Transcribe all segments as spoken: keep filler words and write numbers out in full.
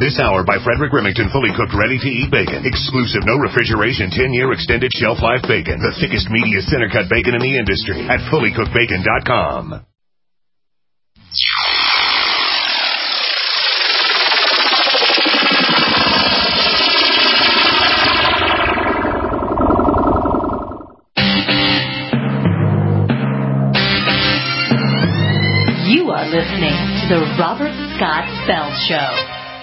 This hour by Frederick Remington, fully cooked, ready-to-eat bacon. Exclusive, no refrigeration, ten-year extended shelf life bacon. The thickest, meatiest center-cut bacon in the industry at fully cooked bacon dot com. You are listening to the Robert Scott Bell Show.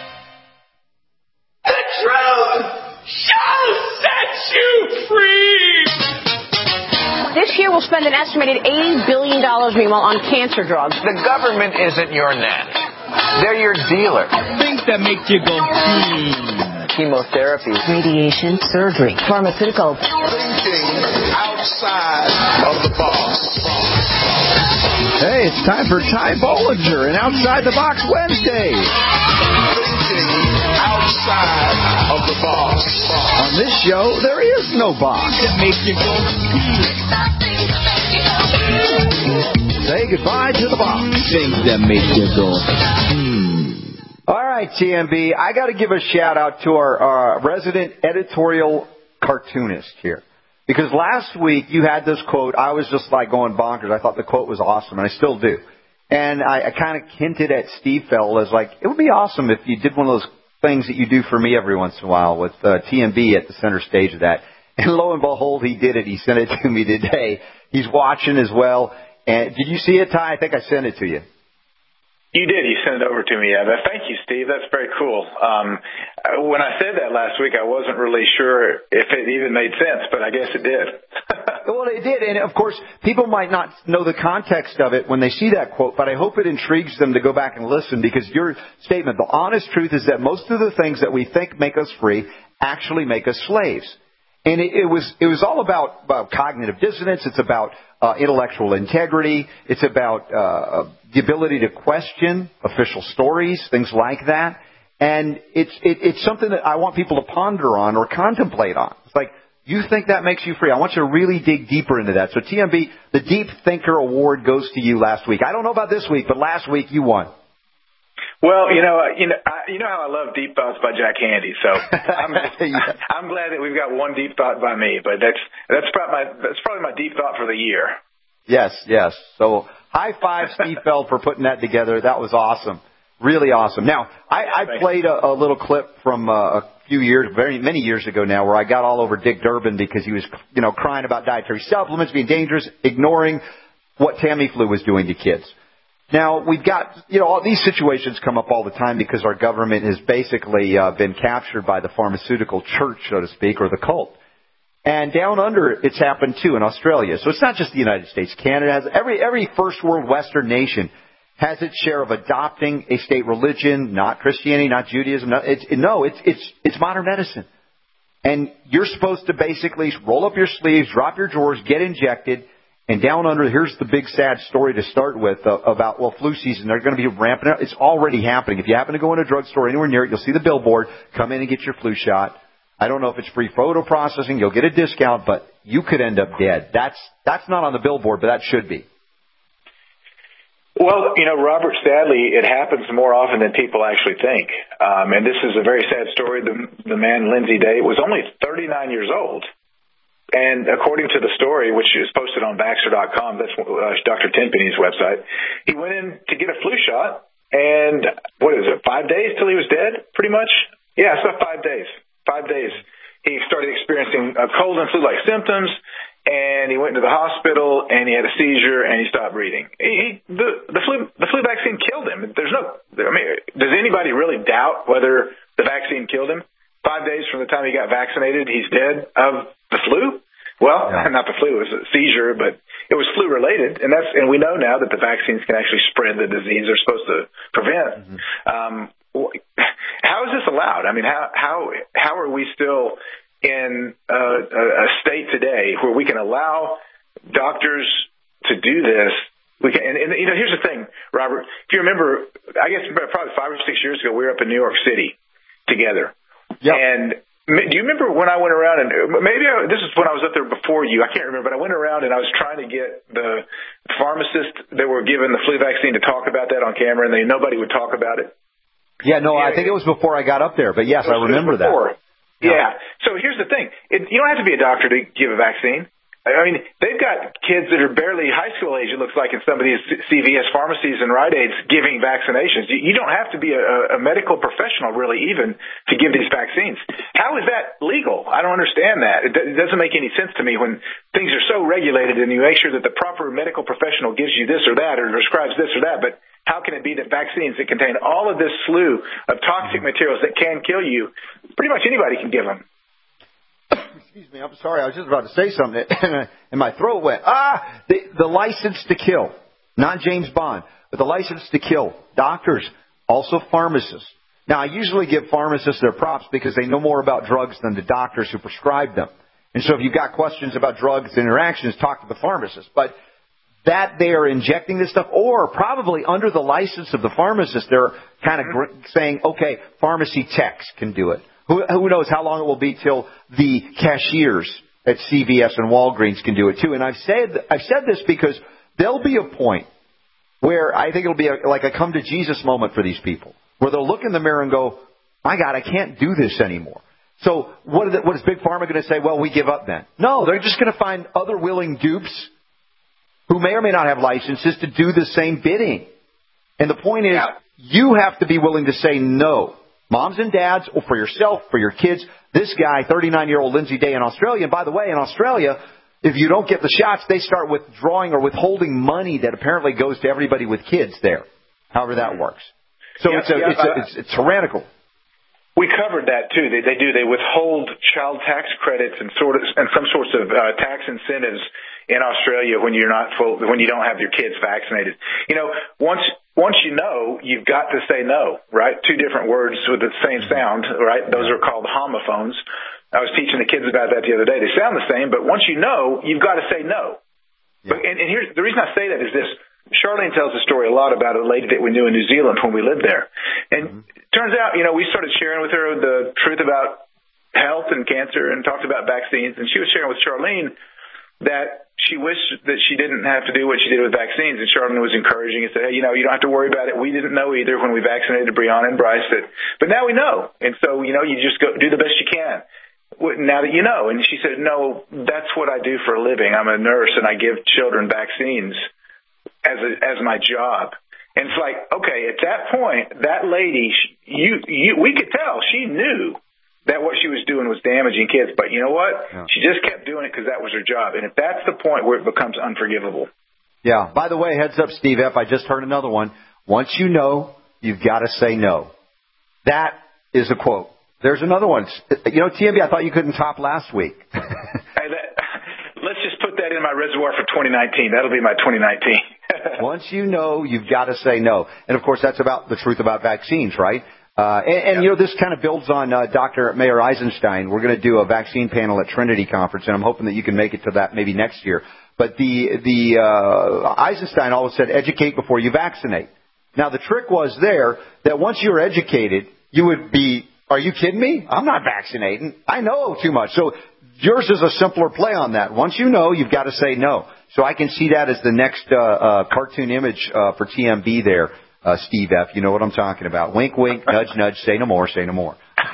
The truth shall set you free! This year we'll spend an estimated eighty billion dollars, meanwhile, on cancer drugs. The government isn't your nanny. They're your dealer. Things that make you go, hmm. Chemotherapy. Radiation, surgery, pharmaceuticals. Thinking outside of the box. Hey, it's time for Ty Bollinger and Outside the Box Wednesday. Thinking outside of the box. On this show, there is no box. That make you go, Say goodbye to the box. Things that make you go, hmm. All right, T M B, I got to give a shout out to our uh, resident editorial cartoonist here. Because last week you had this quote, I was just like going bonkers. I thought the quote was awesome, and I still do. And I, I kind of hinted at Steve Fell as like, it would be awesome if you did one of those things that you do for me every once in a while with uh, T M B at the center stage of that. And lo and behold, he did it. He sent it to me today. He's watching as well. And did you see it, Ty? I think I sent it to you. You did. You sent it over to me. Yeah. Thank you, Steve. That's very cool. Um, when I said that last week, I wasn't really sure if it even made sense, but I guess it did. Well, it did. And, of course, people might not know the context of it when they see that quote, but I hope it intrigues them to go back and listen, because your statement, the honest truth is that most of the things that we think make us free actually make us slaves. And it, it was it was all about, about cognitive dissonance. It's about uh, intellectual integrity. It's about uh, the ability to question official stories, things like that. And it's it, it's something that I want people to ponder on or contemplate on. It's like, you think that makes you free? I want you to really dig deeper into that. So T M B, the Deep Thinker Award goes to you last week. I don't know about this week, but last week you won. Well, you know, you know, I, you know how I love Deep Thoughts by Jack Handey. So I'm, yeah. I'm glad that we've got one deep thought by me. But that's that's probably my that's probably my deep thought for the year. Yes, yes. So high five, Steve Feld, for putting that together. That was awesome, really awesome. Now I, I played a, a little clip from uh, a few years, very many years ago now, where I got all over Dick Durbin because he was, you know, crying about dietary supplements being dangerous, ignoring what Tamiflu was doing to kids. Now, we've got, you know, all these situations come up all the time because our government has basically uh, been captured by the pharmaceutical church, so to speak, or the cult. And down under, it's happened too in Australia. So it's not just the United States. Canada has, every, every first world Western nation has its share of adopting a state religion, not Christianity, not Judaism. Not, it's, no, it's, it's, it's modern medicine. And you're supposed to basically roll up your sleeves, drop your drawers, get injected. And down under, here's the big sad story to start with uh, about, well, flu season. They're going to be ramping up. It's already happening. If you happen to go in a drugstore anywhere near it, you'll see the billboard. Come in and get your flu shot. I don't know if it's free photo processing. You'll get a discount, but you could end up dead. That's that's not on the billboard, but that should be. Well, you know, Robert, sadly, it happens more often than people actually think. Um, and this is a very sad story. The, the man, Lindsay Day, was only thirty-nine years old. And according to the story, which is posted on Baxter dot com, that's uh, Doctor Tenpenny's website, he went in to get a flu shot, and what is it, five days till he was dead, pretty much? Yeah, so five days. Five days. He started experiencing a cold and flu-like symptoms, and he went to the hospital, and he had a seizure, and he stopped breathing. He, the, the flu the flu vaccine killed him. There's no, I mean, does anybody really doubt whether the vaccine killed him? Five days from the time he got vaccinated, he's dead of the flu? Well, yeah. Not the flu, it was a seizure, but it was flu related, and that's and we know now that the vaccines can actually spread the disease they're supposed to prevent. Mm-hmm. Um, how is this allowed? I mean, how how how are we still in a, a state today where we can allow doctors to do this? We can, and, and you know, here's the thing, Robert. If you remember, I guess probably five or six years ago, we were up in New York City together, yep. and. Do you remember when I went around, and maybe I, this is when I was up there before you, I can't remember, but I went around and I was trying to get the pharmacists that were given the flu vaccine to talk about that on camera, and they, nobody would talk about it. Yeah, no, yeah, I think it was before I got up there, but yes, I remember that. Yeah. yeah. So here's the thing. It, you don't have to be a doctor to give a vaccine. I mean, they've got kids that are barely high school age, it looks like, in some of these C V S pharmacies and Rite Aids giving vaccinations. You don't have to be a, a medical professional, really, even, to give these vaccines. How is that legal? I don't understand that. It, it doesn't make any sense to me when things are so regulated and you make sure that the proper medical professional gives you this or that or prescribes this or that. But how can it be that vaccines that contain all of this slew of toxic materials that can kill you, pretty much anybody can give them? Excuse me, I'm sorry. I was just about to say something, and my throat went. Ah, the, the license to kill, not James Bond, but the license to kill. Doctors, also pharmacists. Now, I usually give pharmacists their props because they know more about drugs than the doctors who prescribe them. And so if you've got questions about drugs and interactions, talk to the pharmacist. But that they are injecting this stuff, or probably under the license of the pharmacist, they're kind of gr- saying, okay, pharmacy techs can do it. Who, who knows how long it will be till the cashiers at C V S and Walgreens can do it too. And I've said I've said this because there'll be a point where I think it'll be a, like a come to Jesus moment for these people, where they'll look in the mirror and go, my God, I can't do this anymore. So what, are the, what is Big Pharma going to say? Well, we give up then. No, they're just going to find other willing dupes who may or may not have licenses to do the same bidding. And the point is, yeah. you have to be willing to say no. Moms and dads, or for yourself, for your kids. This guy, thirty-nine-year-old Lindsay Day in Australia, and by the way, in Australia, if you don't get the shots, they start withdrawing or withholding money that apparently goes to everybody with kids there, however that works. So yeah, it's, a, yeah, it's, a, it's, it's tyrannical. We covered that, too. They, they do. They withhold child tax credits and sort of and some sorts of uh, tax incentives in Australia when you're not full, when you don't have your kids vaccinated. You know, once once you know, you've got to say no, right? Two different words with the same sound, right? Those are called homophones. I was teaching the kids about that the other day. They sound the same, but once you know, you've got to say no. Yeah. But, and, and here's the reason I say that is this. Charlene tells a story a lot about a lady that we knew in New Zealand when we lived there. And mm-hmm. it turns out, you know, we started sharing with her the truth about health and cancer and talked about vaccines. And she was sharing with Charlene that she wished that she didn't have to do what she did with vaccines. And Charlene was encouraging and said, hey, you know, you don't have to worry about it. We didn't know either when we vaccinated Brianna and Bryce. That, but now we know. And so, you know, you just go do the best you can now that you know. And she said, no, that's what I do for a living. I'm a nurse and I give children vaccines as a, as my job. And it's like, okay, at that point, that lady, you, you, we could tell she knew that what she was doing was damaging kids. But you know what? Yeah. She just kept doing it because that was her job. And if that's the point where it becomes unforgivable. Yeah. By the way, heads up, Steve F., I just heard another one. Once you know, you've got to say no. That is a quote. There's another one. You know, T M B, I thought you couldn't top last week. Hey, that, let's just put that in my reservoir for twenty nineteen. That'll be my twenty nineteen. Once you know, you've got to say no. And, of course, that's about the truth about vaccines, right? Uh, and, and, you know, this kind of builds on uh, Doctor Mayer Eisenstein. We're going to do a vaccine panel at Trinity Conference, and I'm hoping that you can make it to that maybe next year. But the the uh, Eisenstein always said, educate before you vaccinate. Now, the trick was there that once you're educated, you would be, are you kidding me? I'm not vaccinating. I know too much. So yours is a simpler play on that. Once you know, you've got to say no. So I can see that as the next uh, uh, cartoon image uh, for T M B there. Uh, Steve F., you know what I'm talking about. Wink, wink, nudge, nudge, say no more, say no more.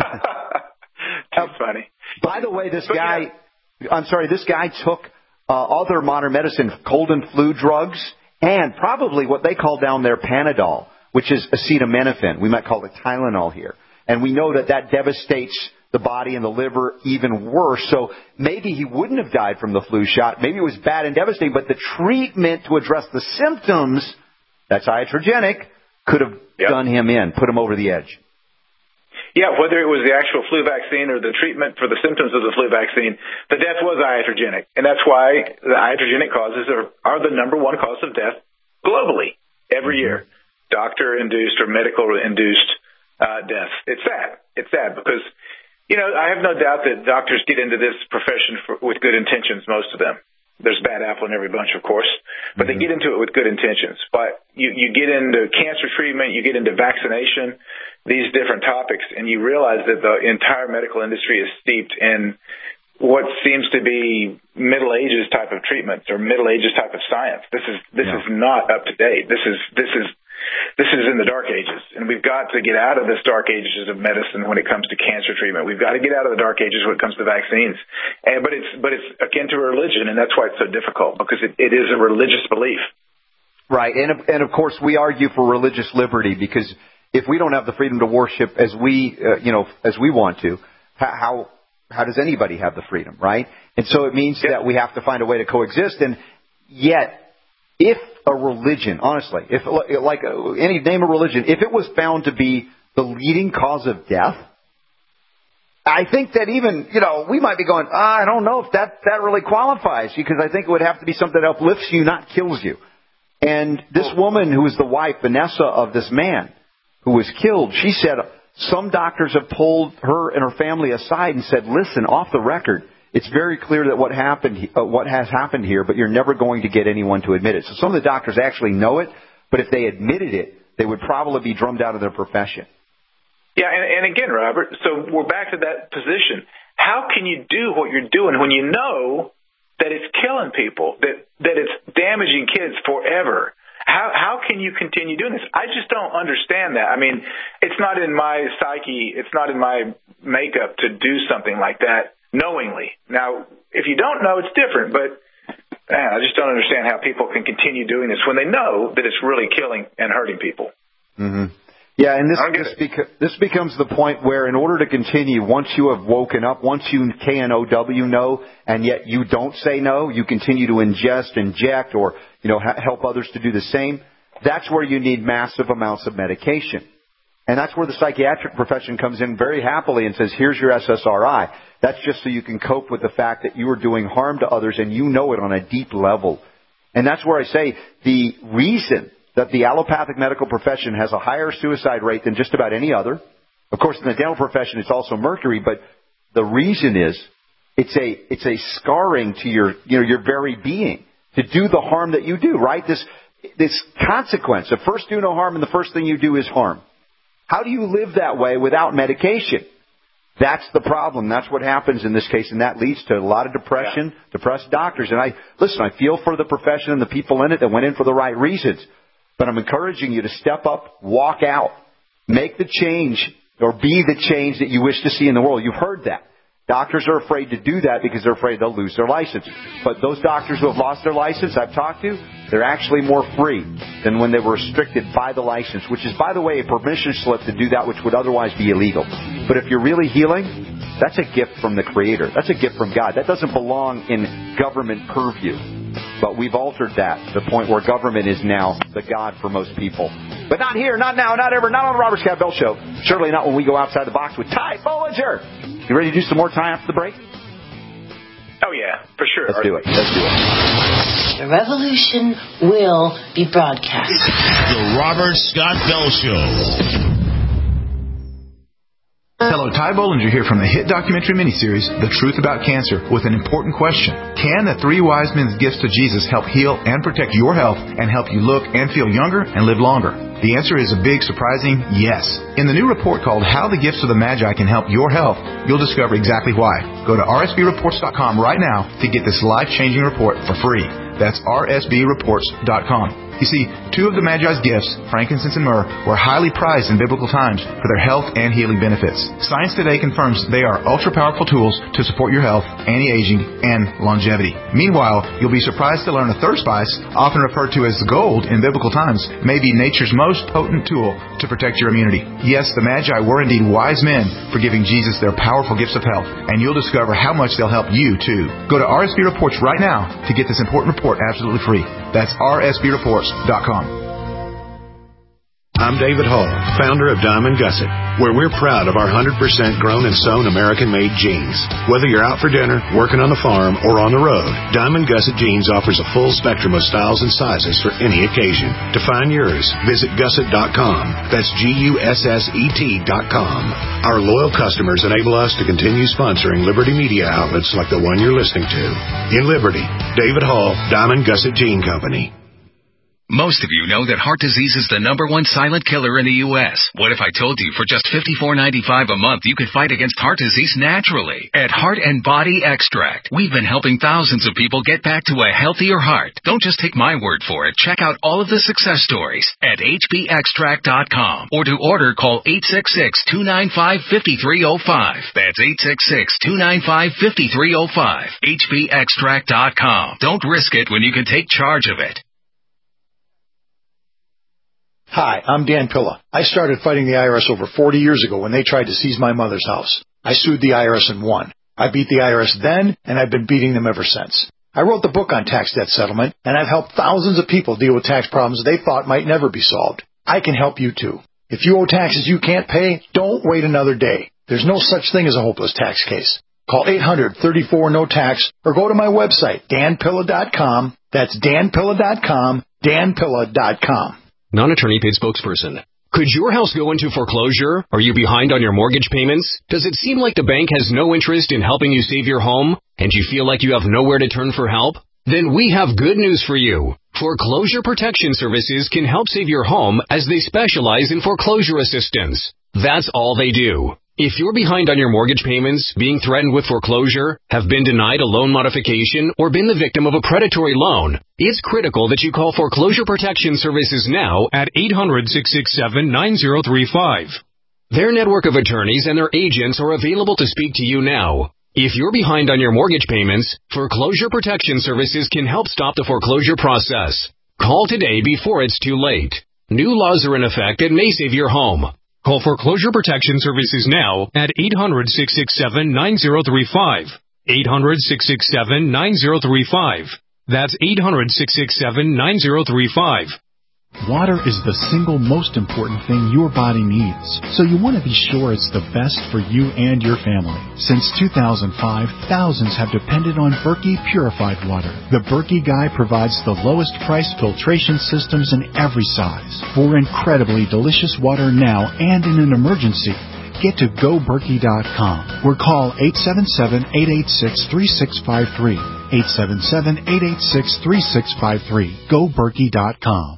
That's funny. By the way, this guy, I'm sorry, this guy took uh, other modern medicine, cold and flu drugs, and probably what they call down there Panadol, which is acetaminophen. We might call it Tylenol here. And we know that that devastates the body and the liver even worse. So maybe he wouldn't have died from the flu shot. Maybe it was bad and devastating, but the treatment to address the symptoms, that's iatrogenic, could have yep. done him in, put him over the edge. Yeah, whether it was the actual flu vaccine or the treatment for the symptoms of the flu vaccine, the death was iatrogenic. And that's why the iatrogenic causes are, are the number one cause of death globally every year. Doctor-induced or medical-induced uh, deaths. It's sad. It's sad because, you know, I have no doubt that doctors get into this profession for, with good intentions, most of them. There's bad apple in every bunch, of course, but mm-hmm. they get into it with good intentions. But you, you get into cancer treatment, you get into vaccination, these different topics, and you realize that the entire medical industry is steeped in what seems to be Middle Ages type of treatments or Middle Ages type of science. This is this yeah. is not up to date. This is this is this is in the dark ages, and we've got to get out of this dark ages of medicine when it comes to cancer treatment. We've got to get out of the dark ages when it comes to vaccines. And, but it's but it's akin to a religion, and that's why it's so difficult, because it, it is a religious belief. Right, and and of course we argue for religious liberty, because if we don't have the freedom to worship as we uh, you know as we want to, how how does anybody have the freedom, right? And so it means yeah. that we have to find a way to coexist. And yet, if a religion, honestly, if like any name a religion, if it was found to be the leading cause of death, I think that even, you know, we might be going, oh, I don't know if that, that really qualifies, because I think it would have to be something that uplifts you, not kills you. And this woman who was the wife, Vanessa, of this man who was killed, she said some doctors have pulled her and her family aside and said, listen, off the record, it's very clear that what happened, uh, what has happened here, but you're never going to get anyone to admit it. So some of the doctors actually know it, but if they admitted it, they would probably be drummed out of their profession. Yeah, and, and again, Robert, so we're back to that position. How can you do what you're doing when you know that it's killing people, that that it's damaging kids forever? How how can you continue doing this? I just don't understand that. I mean, it's not in my psyche, it's not in my makeup to do something like that knowingly. Now, if you don't know, it's different, but man, I just don't understand how people can continue doing this when they know that it's really killing and hurting people. Mm-hmm. Yeah, and this this, beca- this becomes the point where in order to continue, once you have woken up, once you K N O W know, and yet you don't say no, you continue to ingest, inject, or you know ha- help others to do the same, that's where you need massive amounts of medication. And that's where the psychiatric profession comes in very happily and says, here's your S S R I. That's just so you can cope with the fact that you are doing harm to others and you know it on a deep level. And that's where I say the reason that the allopathic medical profession has a higher suicide rate than just about any other. Of course, in the dental profession, it's also mercury, but the reason is it's a it's a scarring to your you know your very being to do the harm that you do, right? This this consequence of first do no harm, and the first thing you do is harm. How do you live that way without medication? That's the problem. That's what happens in this case, and that leads to a lot of depression, yeah. depressed doctors. And I listen, I feel for the profession and the people in it that went in for the right reasons. But I'm encouraging you to step up, walk out, make the change, or be the change that you wish to see in the world. You've heard that. Doctors are afraid to do that because they're afraid they'll lose their license. But those doctors who have lost their license, I've talked to, they're actually more free than when they were restricted by the license, which is, by the way, a permission slip to do that which would otherwise be illegal. But if you're really healing, that's a gift from the Creator. That's a gift from God. That doesn't belong in government purview. But we've altered that to the point where government is now the God for most people. But not here, not now, not ever, not on the Robert Scott Bell Show. Certainly not when we go outside the box with Ty Bollinger. You ready to do some more Ty after the break? Oh, yeah, for sure. Let's do it. Let's do it. The revolution will be broadcast. The Robert Scott Bell Show. Hello, Ty Bollinger here from the hit documentary miniseries, The Truth About Cancer, with an important question. Can the three wise men's gifts to Jesus help heal and protect your health and help you look and feel younger and live longer? The answer is a big, surprising yes. In the new report called How the Gifts of the Magi Can Help Your Health, you'll discover exactly why. Go to R S B reports dot com right now to get this life-changing report for free. That's R S B reports dot com. You see, two of the Magi's gifts, frankincense and myrrh, were highly prized in biblical times for their health and healing benefits. Science today confirms they are ultra-powerful tools to support your health, anti-aging, and longevity. Meanwhile, you'll be surprised to learn a third spice, often referred to as gold in biblical times, may be nature's most potent tool to protect your immunity. Yes, the Magi were indeed wise men for giving Jesus their powerful gifts of health, and you'll discover how much they'll help you, too. Go to R S B Reports right now to get this important report absolutely free. That's R S B reports dot com. I'm David Hall, founder of Diamond Gusset, where we're proud of our one hundred percent grown and sewn American-made jeans. Whether you're out for dinner, working on the farm, or on the road, Diamond Gusset Jeans offers a full spectrum of styles and sizes for any occasion. To find yours, visit gusset dot com. That's G U S S E T dot com. Our loyal customers enable us to continue sponsoring Liberty media outlets like the one you're listening to. In Liberty, David Hall, Diamond Gusset Jean Company. Most of you know that heart disease is the number one silent killer in the U S What if I told you for just fifty-four ninety-five a month you could fight against heart disease naturally? At Heart and Body Extract, we've been helping thousands of people get back to a healthier heart. Don't just take my word for it. Check out all of the success stories at H B extract dot com. Or to order, call eight six six, two nine five, five three zero five. That's eight six six, two nine five, five three zero five. H B extract dot com. Don't risk it when you can take charge of it. Hi, I'm Dan Pilla. I started fighting the I R S over forty years ago when they tried to seize my mother's house. I sued the I R S and won. I beat the I R S then, and I've been beating them ever since. I wrote the book on tax debt settlement, and I've helped thousands of people deal with tax problems they thought might never be solved. I can help you too. If you owe taxes you can't pay, don't wait another day. There's no such thing as a hopeless tax case. Call eight hundred, thirty-four, no tax or go to my website, dan pilla dot com. That's dan pilla dot com, dan pilla dot com. Non-attorney paid spokesperson. Could your house go into foreclosure? Are you behind on your mortgage payments? Does it seem like the bank has no interest in helping you save your home, and you feel like you have nowhere to turn for help? Then we have good news for you. Foreclosure Protection Services can help save your home as they specialize in foreclosure assistance. That's all they do. If you're behind on your mortgage payments, being threatened with foreclosure, have been denied a loan modification, or been the victim of a predatory loan, it's critical that you call Foreclosure Protection Services now at eight hundred, six six seven, nine zero three five. Their network of attorneys and their agents are available to speak to you now. If you're behind on your mortgage payments, Foreclosure Protection Services can help stop the foreclosure process. Call today before it's too late. New laws are in effect that may save your home. Call Foreclosure Protection Services now at eight hundred, six six seven, nine zero three five. eight hundred, six six seven, nine zero three five. That's eight hundred, six six seven, nine zero three five. Water is the single most important thing your body needs, so you want to be sure it's the best for you and your family. Since two thousand five, thousands have depended on Berkey purified water. The Berkey Guy provides the lowest price filtration systems in every size for incredibly delicious water now and in an emergency. Get to go berkey dot com or call eight seven seven, eight eight six, three six five three. eight seven seven, eight eight six, three six five three. go berkey dot com.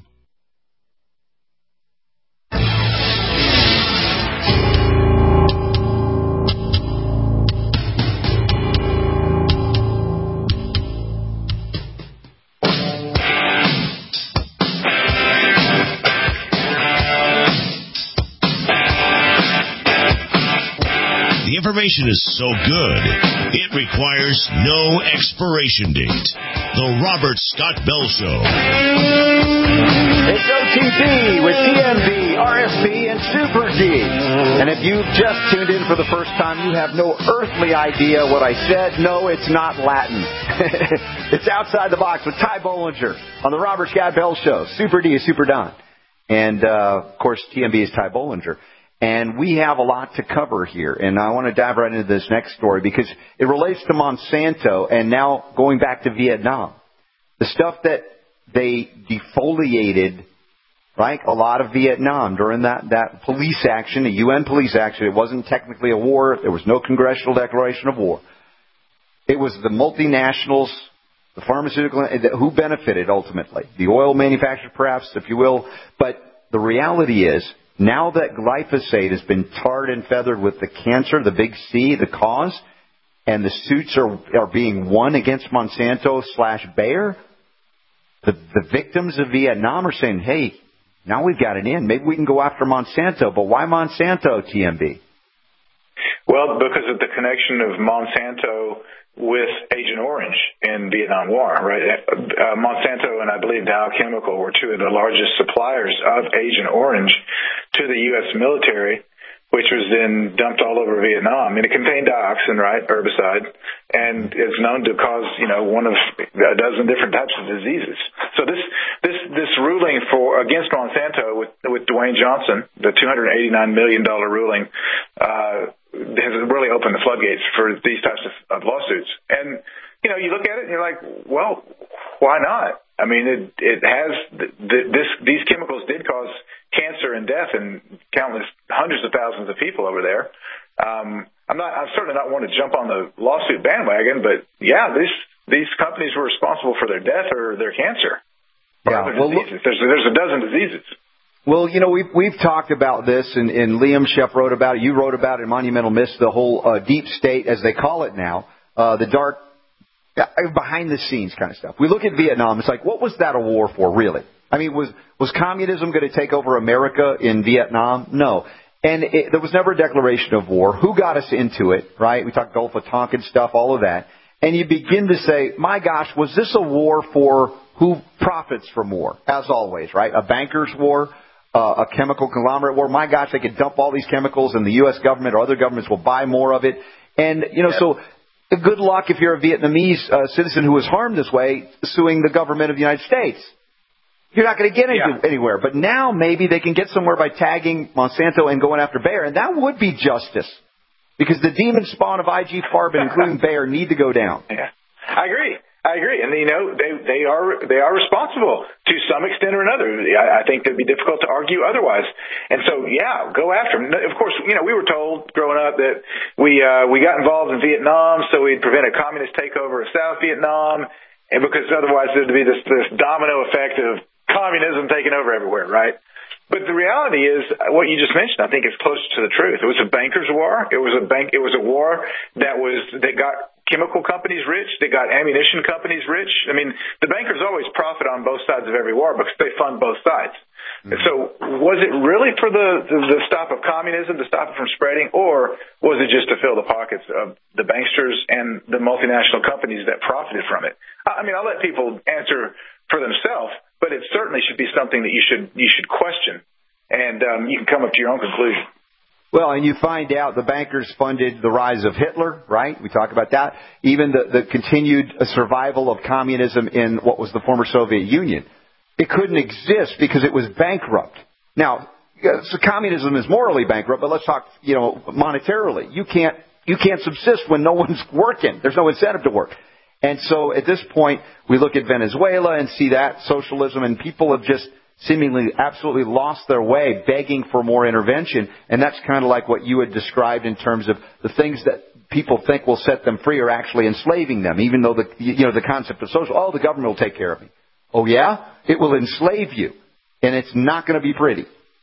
Information is so good, it requires no expiration date. The Robert Scott Bell Show. It's O T B with T M B, R S B, and Super D. And if you've just tuned in for the first time, you have no earthly idea what I said. No, it's not Latin. It's Outside the Box with Ty Bollinger on the Robert Scott Bell Show. Super D is Super Don. And, uh, of course, T M B is Ty Bollinger. And we have a lot to cover here. And I want to dive right into this next story because it relates to Monsanto and now going back to Vietnam. The stuff that they defoliated, right, a lot of Vietnam during that, that police action, the U N police action. It wasn't technically a war. There was no congressional declaration of war. It was the multinationals, the pharmaceutical, who benefited ultimately. The oil manufacturers, perhaps, if you will. But the reality is, now that glyphosate has been tarred and feathered with the cancer, the big C, the cause, and the suits are, are being won against Monsanto slash Bayer, the, the victims of Vietnam are saying, hey, now we've got it in. Maybe we can go after Monsanto. But why Monsanto, T M B? Well, because of the connection of Monsanto with Agent Orange in Vietnam War, right? Uh, Monsanto and I believe Dow Chemical were two of the largest suppliers of Agent Orange to the U S military, which was then dumped all over Vietnam. And it contained dioxin, right, herbicide, and is known to cause, you know, one of a dozen different types of diseases. So this this this ruling for against Monsanto with with Dwayne Johnson, the two hundred eighty-nine million dollars ruling, uh, has really opened the floodgates for these types of, of lawsuits. And, you know, you look at it and you're like, well, why not? I mean, it, it has, this, these chemicals did cause cancer and death in countless hundreds of thousands of people over there. Um, I'm not, I'm certainly not one to jump on the lawsuit bandwagon, but yeah, these, these companies were responsible for their death or their cancer. or Yeah. other Well, diseases. There's, there's a dozen diseases. Well, you know, we've, we've talked about this, and, and Liam Sheff wrote about it. You wrote about it in Monumental Myths, the whole uh, deep state, as they call it now, uh, the dark, uh, behind-the-scenes kind of stuff. We look at Vietnam. It's like, what was that a war for, really? I mean, was was communism going to take over America in Vietnam? No. And it, there was never a declaration of war. Who got us into it, right? We talked Gulf of Tonkin stuff, all of that. And you begin to say, my gosh, was this a war for who profits from war? As always, right? A banker's war. Uh, a chemical conglomerate war. My gosh, they could dump all these chemicals and the U S government or other governments will buy more of it. And, you know, so good luck if you're a Vietnamese uh, citizen who was harmed this way suing the government of the United States. You're not going to get any, yeah. anywhere. But now maybe they can get somewhere by tagging Monsanto and going after Bayer. And that would be justice. Because the demon spawn of I G Farben, including Bayer, need to go down. Yeah, I agree. I agree, and you know they they are they are responsible to some extent or another. I, I think it'd be difficult to argue otherwise. And so, yeah, go after them. Of course, you know we were told growing up that we uh, we got involved in Vietnam so we'd prevent a communist takeover of South Vietnam, and because otherwise there'd be this this domino effect of communism taking over everywhere, right? But the reality is, what you just mentioned, I think is closer to the truth. It was a bankers' war. It was a bank. It was a war that was that got chemical companies rich. They got ammunition companies rich. I mean, the bankers always profit on both sides of every war because they fund both sides. Mm-hmm. And so, was it really for the, the the stop of communism, to stop it from spreading, or was it just to fill the pockets of the banksters and the multinational companies that profited from it? I mean, I'll let people answer for themselves. But it certainly should be something that you should you should question, and um, you can come up to your own conclusion. Well, and you find out the bankers funded the rise of Hitler, right? We talk about that. Even the, the continued survival of communism in what was the former Soviet Union. It couldn't exist because it was bankrupt. Now, so communism is morally bankrupt, but let's talk, you know, monetarily. You can't you can't subsist when no one's working. There's no incentive to work. And so at this point, we look at Venezuela and see that socialism, and people have just seemingly absolutely lost their way, begging for more intervention. And that's kind of like what you had described in terms of the things that people think will set them free are actually enslaving them, even though the, you know, the concept of social, oh, the government will take care of me. Oh, yeah? It will enslave you, and it's not going to be pretty.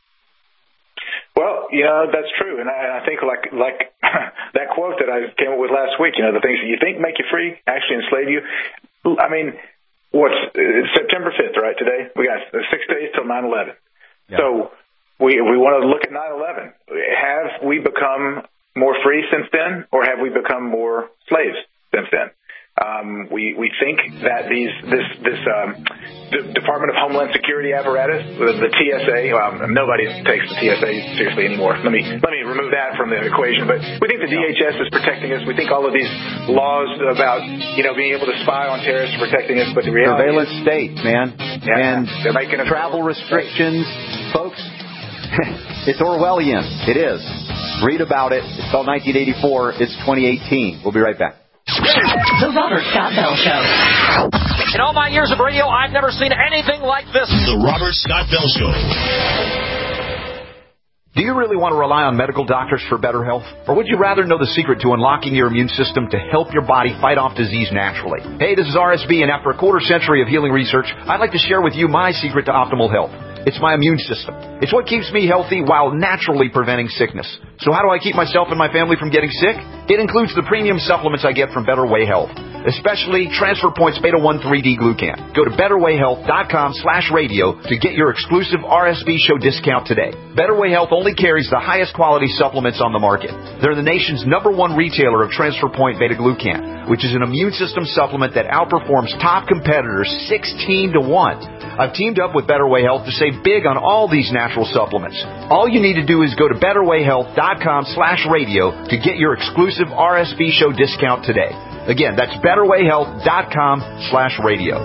Well, you know, that's true. And I, I think like like that quote that I came up with last week, you know, the things that you think make you free actually enslave you. I mean, what's it's September fifth, right, today? We got six days till nine eleven. Yeah. So we we want to look at nine eleven. Have we become more free since then, or have we become more slaves since then? Um, we, we think that these, this, this, um, D- Department of Homeland Security apparatus, the, the T S A, um, nobody takes the T S A seriously anymore. Let me, let me remove that from the equation. But we think the D H S is protecting us. We think all of these laws about, you know, being able to spy on terrorists are protecting us. But the reality surveillance is, state, man. Yeah, and they're making travel restrictions, folks. It's Orwellian. It is. Read about it. It's called nineteen eighty-four. It's twenty eighteen. We'll be right back. The Robert Scott Bell Show. In all my years of radio, I've never seen anything like this. The Robert Scott Bell Show. Do you really want to rely on medical doctors for better health? Or would you rather know the secret to unlocking your immune system to help your body fight off disease naturally? Hey, this is R S B, and after a quarter century of healing research, I'd like to share with you my secret to optimal health. It's my immune system. It's what keeps me healthy while naturally preventing sickness. So how do I keep myself and my family from getting sick? It includes the premium supplements I get from Better Way Health, especially Transfer Points Beta one three D Glucan. Go to betterwayhealth.com slash radio to get your exclusive R S B show discount today. Better Way Health only carries the highest quality supplements on the market. They're the nation's number one retailer of Transfer Point Beta Glucan, which is an immune system supplement that outperforms top competitors sixteen to one. I've teamed up with Better Way Health to save big on all these natural supplements. All you need to do is go to betterwayhealth.com slash radio to get your exclusive R S B show discount today. Again, that's betterwayhealth.com slash radio.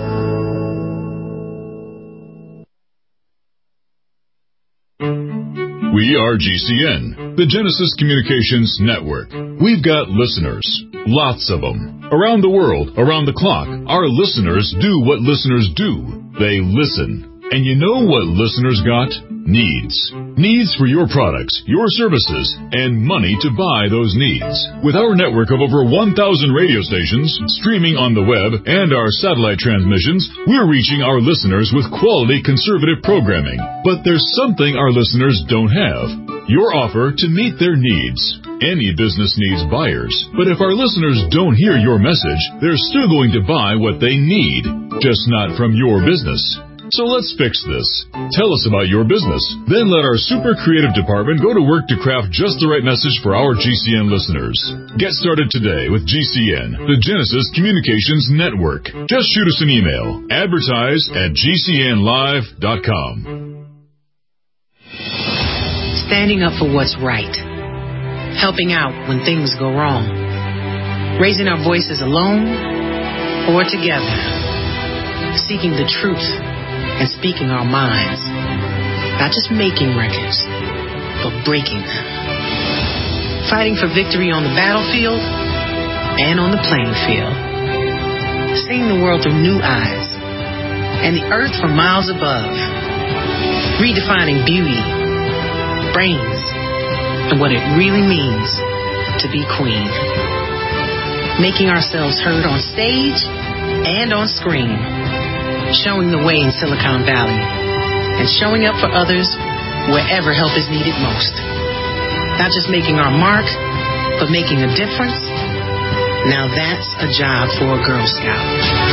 We are G C N, the Genesis Communications Network. We've got listeners, lots of them. Around the world, around the clock, our listeners do what listeners do. They listen. And you know what listeners got? Needs. Needs for your products, your services, and money to buy those needs. With our network of over one thousand radio stations, streaming on the web, and our satellite transmissions, we're reaching our listeners with quality conservative programming. But there's something our listeners don't have. Your offer to meet their needs. Any business needs buyers, but if our listeners don't hear your message, they're still going to buy what they need, just not from your business. So let's fix this. Tell us about your business. Then let our super creative department go to work to craft just the right message for our G C N listeners. Get started today with G C N, the Genesis Communications Network. Just shoot us an email. Advertise at g c n live dot com. Standing up for what's right. Helping out when things go wrong. Raising our voices alone or together. Seeking the truth and speaking our minds. Not just making records, but breaking them. Fighting for victory on the battlefield and on the playing field. Seeing the world through new eyes and the earth from miles above. Redefining beauty, brains, and what it really means to be queen. Making ourselves heard on stage and on screen. Showing the way in Silicon Valley and showing up for others wherever help is needed most. Not just making our mark, but making a difference. Now that's a job for a Girl Scout.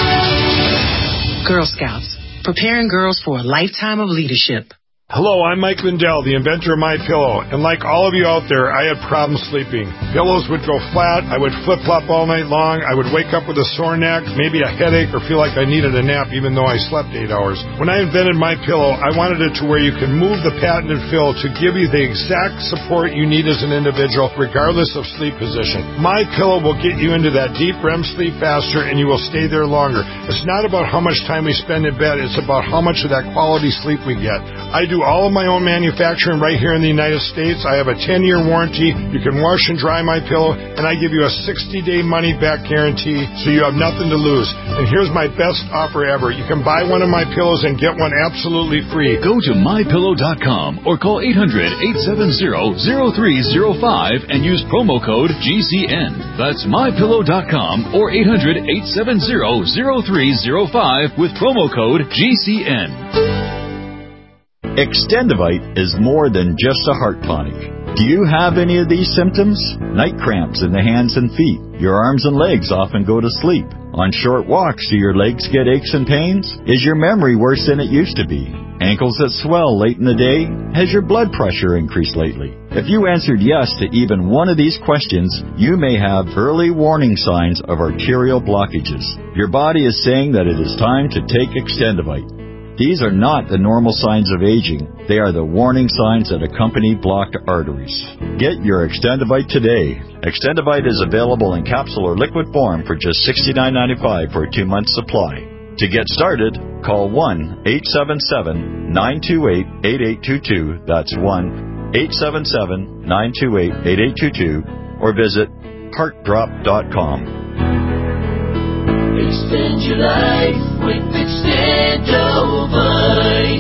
Girl Scouts, preparing girls for a lifetime of leadership. Hello, I'm Mike Lindell, the inventor of MyPillow, and like all of you out there, I had problems sleeping. Pillows would go flat, I would flip-flop all night long, I would wake up with a sore neck, maybe a headache, or feel like I needed a nap even though I slept eight hours. When I invented MyPillow, I wanted it to where you can move the patented fill to give you the exact support you need as an individual, regardless of sleep position. MyPillow will get you into that deep R E M sleep faster, and you will stay there longer. It's not about how much time we spend in bed, it's about how much of that quality sleep we get. I do all of my own manufacturing right here in the United States. I have a ten-year warranty. You can wash and dry my pillow, and I give you a sixty-day money-back guarantee, so you have nothing to lose. And here's my best offer ever. You can buy one of my pillows and get one absolutely free. Go to my pillow dot com or call eight hundred, eight seven zero, zero three zero five and use promo code G C N. That's my pillow dot com or eight hundred, eight seven zero, zero three zero five with promo code G C N. Extendivite is more than just a heart tonic. Do you have any of these symptoms? Night cramps in the hands and feet. Your arms and legs often go to sleep. On short walks, do your legs get aches and pains? Is your memory worse than it used to be? Ankles that swell late in the day? Has your blood pressure increased lately? If you answered yes to even one of these questions, you may have early warning signs of arterial blockages. Your body is saying that it is time to take Extendivite. These are not the normal signs of aging. They are the warning signs that accompany blocked arteries. Get your Extendivite today. Extendivite is available in capsule or liquid form for just sixty-nine ninety-five for a two-month supply. To get started, call one eight seven seven, nine two eight, eight eight two two. That's one eight seven seven, nine two eight, eight eight two two. Or visit heart drop dot com. Extend your life with Extendivite.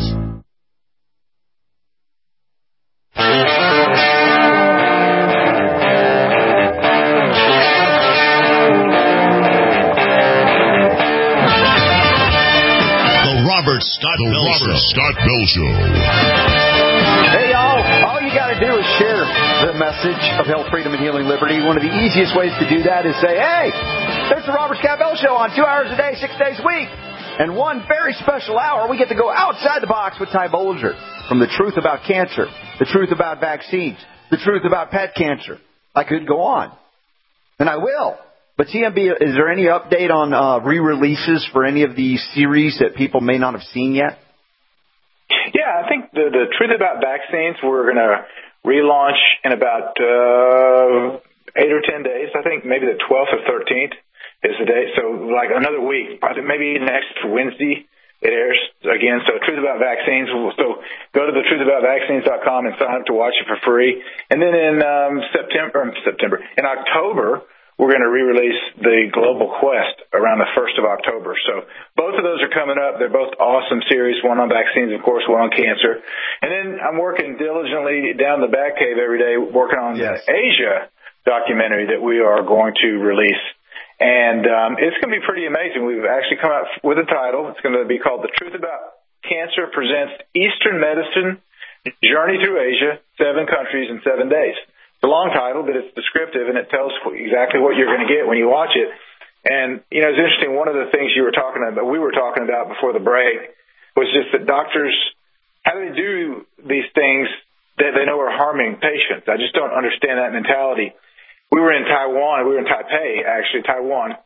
The Robert Scott Bell Show. Scott Bell Show. Hey, y'all. All you got to do is share the message of health, freedom, and healing liberty. One of the easiest ways to do that is say, hey, there's the Robert Scott Bell Show on two hours a day, six days a week. And one very special hour, we get to go outside the box with Ty Bollinger. From the truth about cancer, the truth about vaccines, the truth about pet cancer. I could go on. And I will. But T M B, is there any update on uh, re-releases for any of these series that people may not have seen yet? Yeah, I think the, the truth about vaccines, we're going to relaunch in about uh, eight or ten days. I think maybe the twelfth or thirteenth is the day. So like another week, maybe next Wednesday it airs again. So Truth About Vaccines. So go to the truth about vaccines dot com and sign up to watch it for free. And then in um, September, September, in October, we're going to re-release the Global Quest around the first of October. So both of those are coming up. They're both awesome series, one on vaccines, of course, one on cancer. And then I'm working diligently down the Batcave every day, working on yes. the Asia documentary that we are going to release. And um, it's going to be pretty amazing. We've actually come out with a title. It's going to be called The Truth About Cancer Presents Eastern Medicine Journey Through Asia, Seven Countries in Seven Days. It's a long title, but it's descriptive, and it tells exactly what you're going to get when you watch it. And, you know, it's interesting. One of the things you were talking about, we were talking about before the break, was just that doctors, how do they do these things that they know are harming patients? I just don't understand that mentality. We were in Taiwan, we were in Taipei, actually, Taiwan,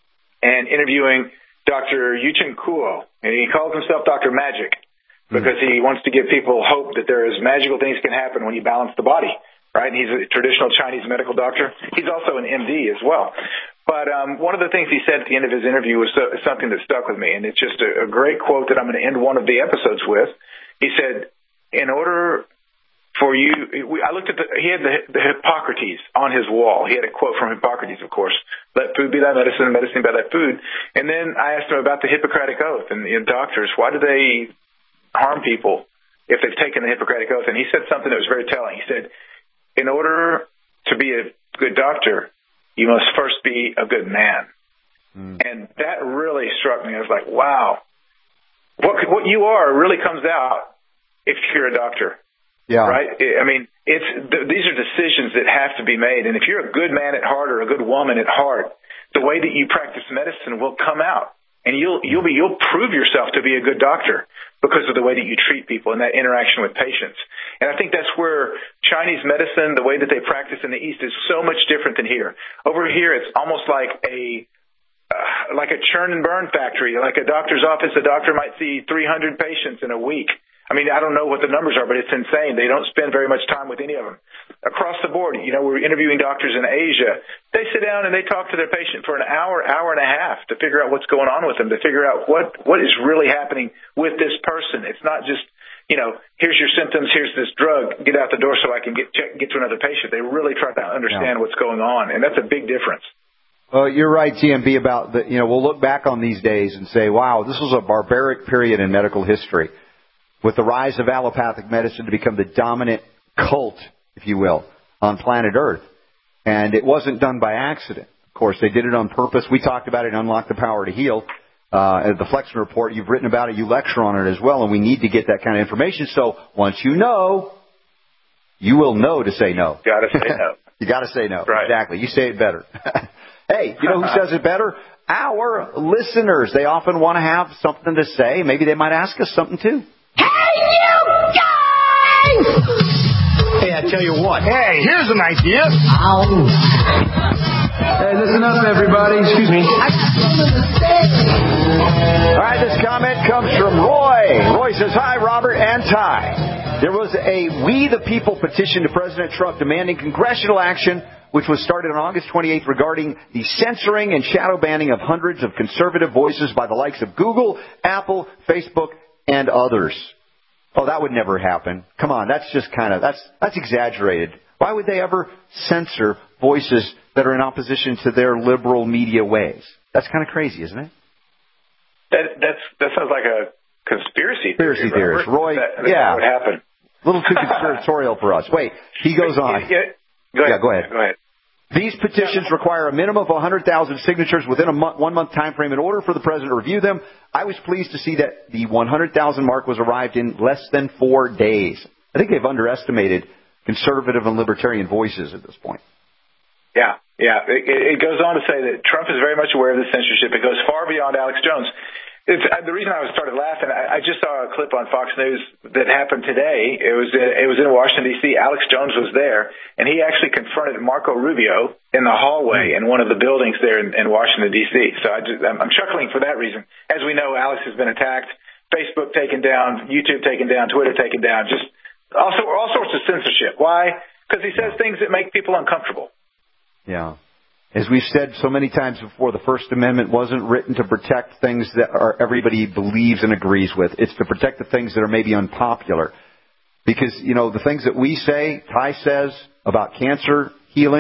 and interviewing Doctor Yuchen Kuo, and he calls himself Doctor Magic because he wants to give people hope that there is magical things can happen when you balance the body, right? And he's a traditional Chinese medical doctor. He's also an M D as well. But um, one of the things he said at the end of his interview was uh, something that stuck with me, and it's just a, a great quote that I'm going to end one of the episodes with. He said, in order for you, we, I looked at the, he had the, the Hippocrates on his wall. He had a quote from Hippocrates, of course. Let food be thy medicine, medicine be thy food. And then I asked him about the Hippocratic Oath and you know, doctors. Why do they harm people if they've taken the Hippocratic Oath? And he said something that was very telling. He said, in order to be a good doctor, you must first be a good man. Mm. And that really struck me. I was like, wow, what, what you are really comes out if you're a doctor. Yeah. Right? I mean, it's th- these are decisions that have to be made. And if you're a good man at heart or a good woman at heart, the way that you practice medicine will come out. And you'll you'll be you'll prove yourself to be a good doctor because of the way that you treat people and that interaction with patients. And I think that's where Chinese medicine, the way that they practice in the East, is so much different than here. Over here, it's almost like a uh, like a churn and burn factory. Like a doctor's office, a doctor might see three hundred patients in a week. I mean, I don't know what the numbers are, but it's insane. They don't spend very much time with any of them. Across the board, you know, we're interviewing doctors in Asia. They sit down and they talk to their patient for an hour, hour and a half to figure out what's going on with them, to figure out what, what is really happening with this person. It's not just, you know, here's your symptoms, here's this drug, get out the door so I can get check, get to another patient. They really try to understand yeah. what's going on, and that's a big difference. Well, you're right, T M B, about the, you know, we'll look back on these days and say, wow, this was a barbaric period in medical history, with the rise of allopathic medicine to become the dominant cult, if you will, on planet Earth. And it wasn't done by accident. Of course, they did it on purpose. We talked about it in Unlock the Power to Heal. Uh, at the Flexner Report, you've written about it, you lecture on it as well, and we need to get that kind of information. So once you know, you will know to say no. You gotta say no. You gotta say no. Right. Exactly. You say it better. Hey, you know who says it better? Our listeners. They often want to have something to say. Maybe they might ask us something too. Hey, you guys! Hey, I tell you what. Hey, here's an idea. Ow. Hey, listen up, everybody. Excuse me. I got something to say. All right, this comment comes from Roy. Roy says, hi, Robert and Ty. There was a We the People petition to President Trump demanding congressional action, which was started on August twenty-eighth regarding the censoring and shadow banning of hundreds of conservative voices by the likes of Google, Apple, Facebook, and others. Oh, that would never happen. Come on, that's just kind of, that's that's exaggerated. Why would they ever censor voices that are in opposition to their liberal media ways? That's kind of crazy, isn't it? That that's that sounds like a conspiracy theory. Conspiracy theorist. Roy, that, that yeah. would happen. A little too conspiratorial for us. Wait, he goes on. Yeah, go ahead. Yeah, go ahead. Go ahead. These petitions require a minimum of one hundred thousand signatures within a month, one-month time frame in order for the president to review them. I was pleased to see that the one hundred thousand mark was arrived in less than four days. I think they've underestimated conservative and libertarian voices at this point. Yeah, yeah. It, it goes on to say that Trump is very much aware of the censorship. It goes far beyond Alex Jones. It's, the reason I started laughing, I, I just saw a clip on Fox News that happened today. It was it was in Washington, D C Alex Jones was there, and he actually confronted Marco Rubio in the hallway in one of the buildings there in, in Washington, D C So I just, I'm, I'm chuckling for that reason. As we know, Alex has been attacked, Facebook taken down, YouTube taken down, Twitter taken down, just also all sorts of censorship. Why? Because he says things that make people uncomfortable. Yeah. As we've said so many times before, the First Amendment wasn't written to protect things that are everybody believes and agrees with. It's to protect the things that are maybe unpopular. Because, you know, the things that we say, Ty says about cancer healing,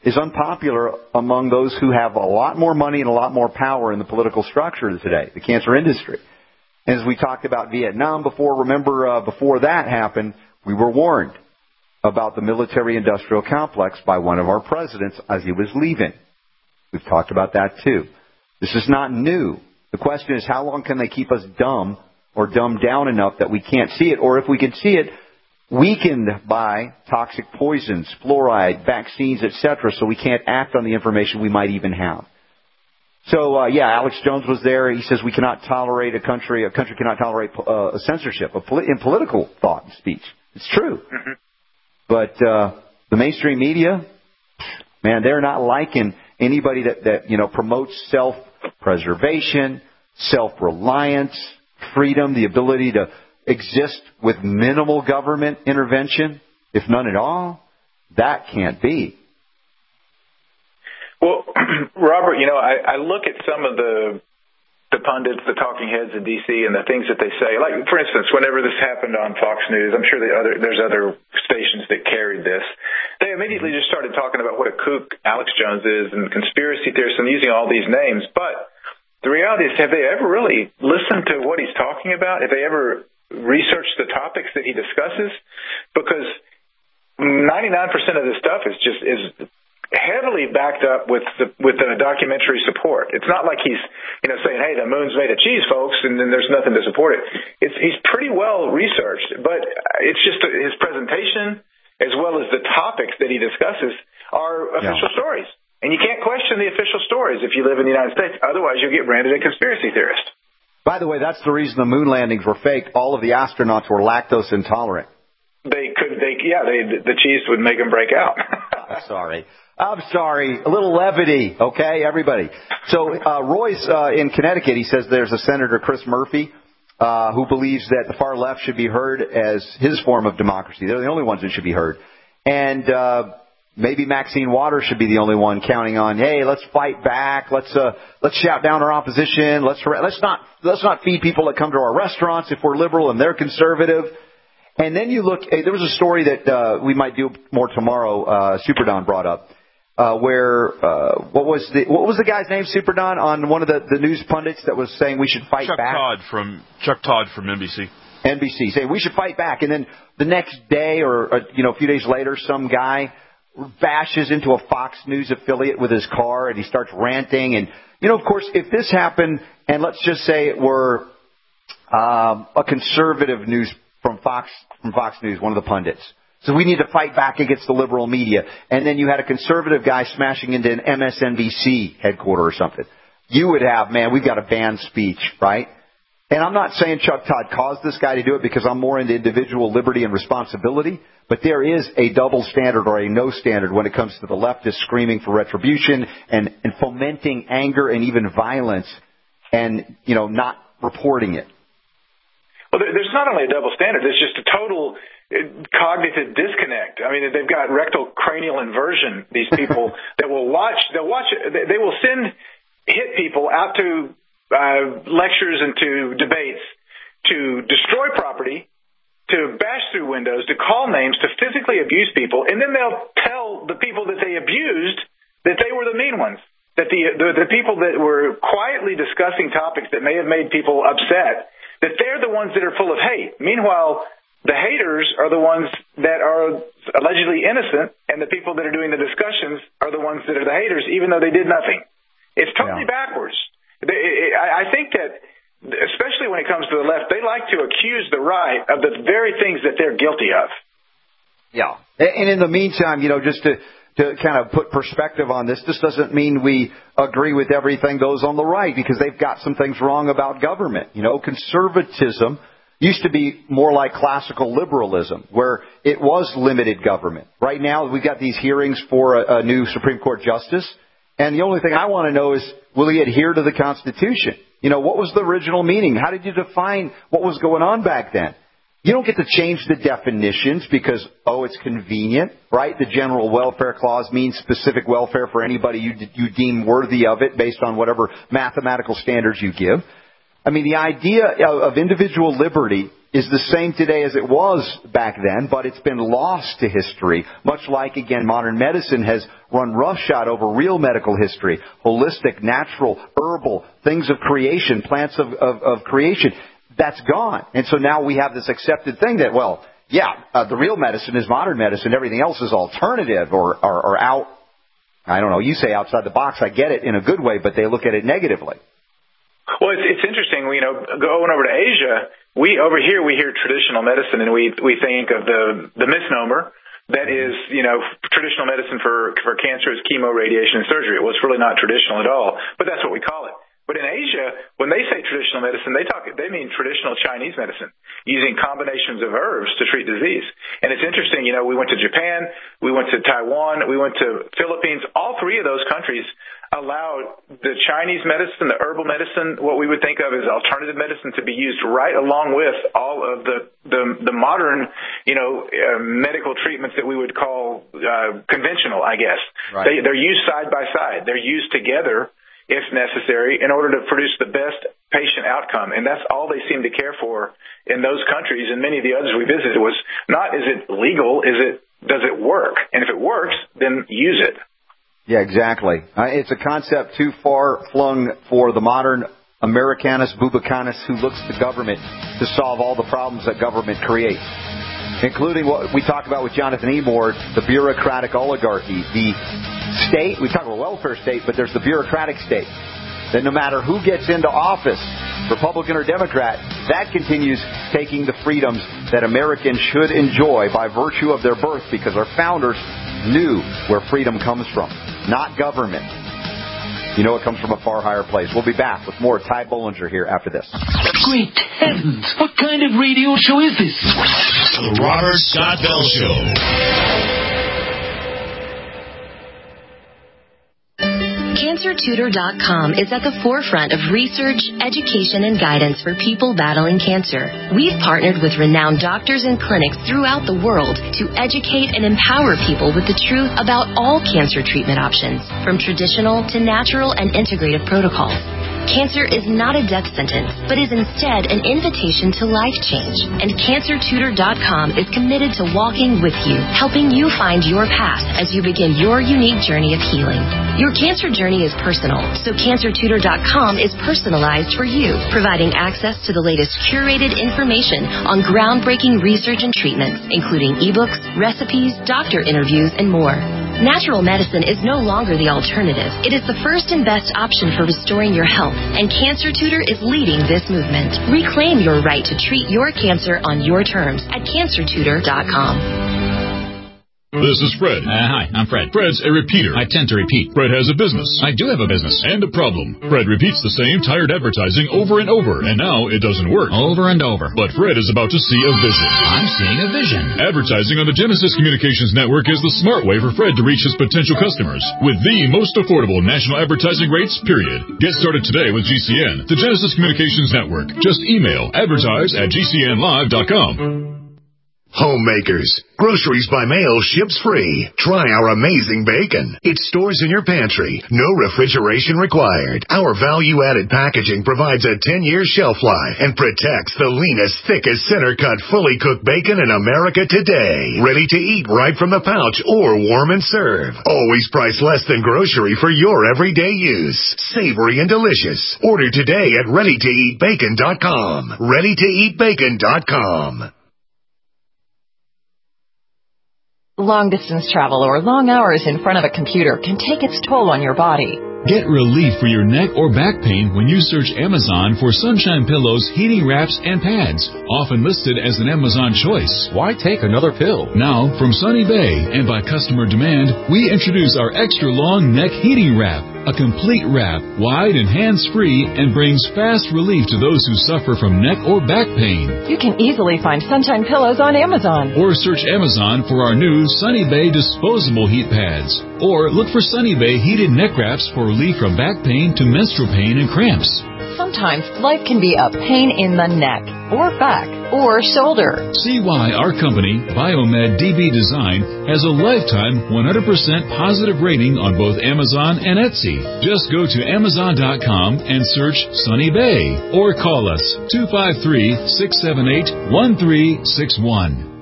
is unpopular among those who have a lot more money and a lot more power in the political structure today, the cancer industry. As we talked about Vietnam before, remember uh, before that happened, we were warned about the military-industrial complex by one of our presidents as he was leaving. We've talked about that too. This is not new. The question is, how long can they keep us dumb or dumbed down enough that we can't see it? Or if we can see it, weakened by toxic poisons, fluoride, vaccines, et cetera, so we can't act on the information we might even have. So, uh, yeah, Alex Jones was there. He says we cannot tolerate a country, a country cannot tolerate uh, censorship a poli- in political thought and speech. It's true. Mm-hmm. But uh, the mainstream media, man, they're not liking anybody that, that you know, promotes self-preservation, self-reliance, freedom, the ability to exist with minimal government intervention, if none at all. That can't be. Well, Robert, you know, I, I look at some of the the pundits, the talking heads in D C, and the things that they say. Like, for instance, whenever this happened on Fox News, I'm sure the other, there's other stations that carried this. They immediately just started talking about what a kook Alex Jones is and conspiracy theorists and using all these names. But the reality is, have they ever really listened to what he's talking about? Have they ever researched the topics that he discusses? Because ninety-nine percent of this stuff is just is heavily backed up with the, with the documentary support. It's not like he's, you know, saying, hey, the moon's made of cheese, folks, and then there's nothing to support it. It's, he's pretty well researched, but it's just his presentation as well as the topics that he discusses are official yeah. stories. And you can't question the official stories if you live in the United States. Otherwise, you'll get branded a conspiracy theorist. By the way, that's the reason the moon landings were fake. All of the astronauts were lactose intolerant. They could, they, yeah, they, the cheese would make them break out. I'm sorry. I'm sorry. A little levity, okay, everybody. So uh, Royce uh, in Connecticut, he says there's a Senator Chris Murphy uh, who believes that the far left should be heard as his form of democracy. They're the only ones that should be heard. And uh, maybe Maxine Waters should be the only one counting on, hey, let's fight back. Let's uh, let's shout down our opposition. Let's let's not let's not feed people that come to our restaurants if we're liberal and they're conservative. And then you look. There was a story that uh, we might do more tomorrow. Uh, Super Don brought up. Uh, where uh, what was the what was the guy's name, Super Don, on one of the, the news pundits that was saying we should fight Chuck back? Todd from Chuck Todd from N B C. N B C saying we should fight back, and then the next day or, or you know a few days later, some guy bashes into a Fox News affiliate with his car and he starts ranting. And you know, of course, if this happened, and let's just say it were um, a conservative news from Fox from Fox News, one of the pundits. So we need to fight back against the liberal media. And then you had a conservative guy smashing into an M S N B C headquarters or something. You would have, man, we've got to ban speech, right? And I'm not saying Chuck Todd caused this guy to do it because I'm more into individual liberty and responsibility. But there is a double standard or a no standard when it comes to the leftists screaming for retribution and, and fomenting anger and even violence and, you know, not reporting it. Well, there's not only a double standard, there's just a total cognitive disconnect. I mean, they've got rectal cranial inversion, these people that will watch, they'll watch, they will send hit people out to uh, lectures and to debates to destroy property, to bash through windows, to call names, to physically abuse people, and then they'll tell the people that they abused that they were the mean ones, that the, the, the people that were quietly discussing topics that may have made people upset, that they're the ones that are full of hate. Meanwhile, the haters are the ones that are allegedly innocent, and the people that are doing the discussions are the ones that are the haters, even though they did nothing. It's totally yeah. backwards. I think that, especially when it comes to the left, they like to accuse the right of the very things that they're guilty of. Yeah. And in the meantime, you know, just to, to kind of put perspective on this, this doesn't mean we agree with everything those on the right, because they've got some things wrong about government. You know, conservatism used to be more like classical liberalism, where it was limited government. Right now, we've got these hearings for a, a new Supreme Court justice, and the only thing I want to know is, will he adhere to the Constitution? You know, what was the original meaning? How did you define what was going on back then? You don't get to change the definitions because, oh, it's convenient, right? The general welfare clause means specific welfare for anybody you, you deem worthy of it based on whatever mathematical standards you give. I mean, the idea of individual liberty is the same today as it was back then, but it's been lost to history, much like, again, modern medicine has run roughshod over real medical history, holistic, natural, herbal, things of creation, plants of, of, of creation. That's gone. And so now we have this accepted thing that, well, yeah, uh, the real medicine is modern medicine. Everything else is alternative or, or, or out, I don't know, you say outside the box. I get it in a good way, but they look at it negatively. Well, it's, it's interesting. You know, going over to Asia, we over here we hear traditional medicine, and we we think of the the misnomer that is, you know, traditional medicine for for cancer is chemo, radiation, and surgery. Well, it's really not traditional at all, but that's what we call it. But in Asia, when they say traditional medicine, they talk they mean traditional Chinese medicine, using combinations of herbs to treat disease. And it's interesting, you know, we went to Japan, we went to Taiwan, we went to Philippines. All three of those countries allowed the Chinese medicine, the herbal medicine, what we would think of as alternative medicine, to be used right along with all of the the, the modern, you know, uh, medical treatments that we would call uh, conventional, I guess. Right. They, they're used side by side. They're used together, if necessary, in order to produce the best patient outcome. And that's all they seem to care for in those countries. And many of the others we visited was not, is it legal? Is it, does it work? And if it works, then use it. Yeah, exactly. Uh, it's a concept too far flung for the modern Americanus bubicanus who looks to government to solve all the problems that government creates, including what we talk about with Jonathan Emord, the bureaucratic oligarchy, the state. We talk about welfare state, but there's the bureaucratic state. That no matter who gets into office, Republican or Democrat, that continues taking the freedoms that Americans should enjoy by virtue of their birth, because our founders knew where freedom comes from, not government. You know it comes from a far higher place. We'll be back with more Ty Bollinger here after this. Great heavens! What kind of radio show is this? The Robert Scott Bell Show. Cancer Tutor dot com is at the forefront of research, education, and guidance for people battling cancer. We've partnered with renowned doctors and clinics throughout the world to educate and empower people with the truth about all cancer treatment options, from traditional to natural and integrative protocols. Cancer is not a death sentence, but is instead an invitation to life change. And Cancer Tutor dot com is committed to walking with you, helping you find your path as you begin your unique journey of healing. Your cancer journey is personal, so Cancer Tutor dot com is personalized for you, providing access to the latest curated information on groundbreaking research and treatments, including ebooks, recipes, doctor interviews, and more. Natural medicine is no longer the alternative. It is the first and best option for restoring your health, and Cancer Tutor is leading this movement. Reclaim your right to treat your cancer on your terms at Cancer Tutor dot com. This is Fred. Uh, hi, I'm Fred. Fred's a repeater. I tend to repeat. Fred has a business. I do have a business. And a problem. Fred repeats the same tired advertising over and over, and now it doesn't work. Over and over. But Fred is about to see a vision. I'm seeing a vision. Advertising on the Genesis Communications Network is the smart way for Fred to reach his potential customers with the most affordable national advertising rates, period. Get started today with G C N, the Genesis Communications Network. Just email advertise at G C N live dot com. Homemakers. Groceries by mail ships free. Try our amazing bacon. It stores in your pantry. No refrigeration required. Our value-added packaging provides a ten-year shelf life and protects the leanest, thickest, center-cut, fully cooked bacon in America today. Ready to eat right from the pouch or warm and serve. Always priced less than grocery for your everyday use. Savory and delicious. Order today at ready to eat bacon dot com. ready to eat bacon dot com. Long-distance travel or long hours in front of a computer can take its toll on your body. Get relief for your neck or back pain when you search Amazon for Sunshine Pillows, heating wraps, and pads, often listed as an Amazon choice. Why take another pill? Now, from Sunny Bay and by customer demand, we introduce our extra long neck heating wrap. A complete wrap, wide and hands-free, and brings fast relief to those who suffer from neck or back pain. You can easily find Sunshine Pillows on Amazon. Or search Amazon for our new Sunny Bay disposable heat pads. Or look for Sunny Bay heated neck wraps for relief from back pain to menstrual pain and cramps. Sometimes life can be a pain in the neck or back. or shoulder. See why our company, Biomed D B Design, has a lifetime one hundred percent positive rating on both Amazon and Etsy. Just go to Amazon dot com and search Sunny Bay or call us two five three, six seven eight, one three six one.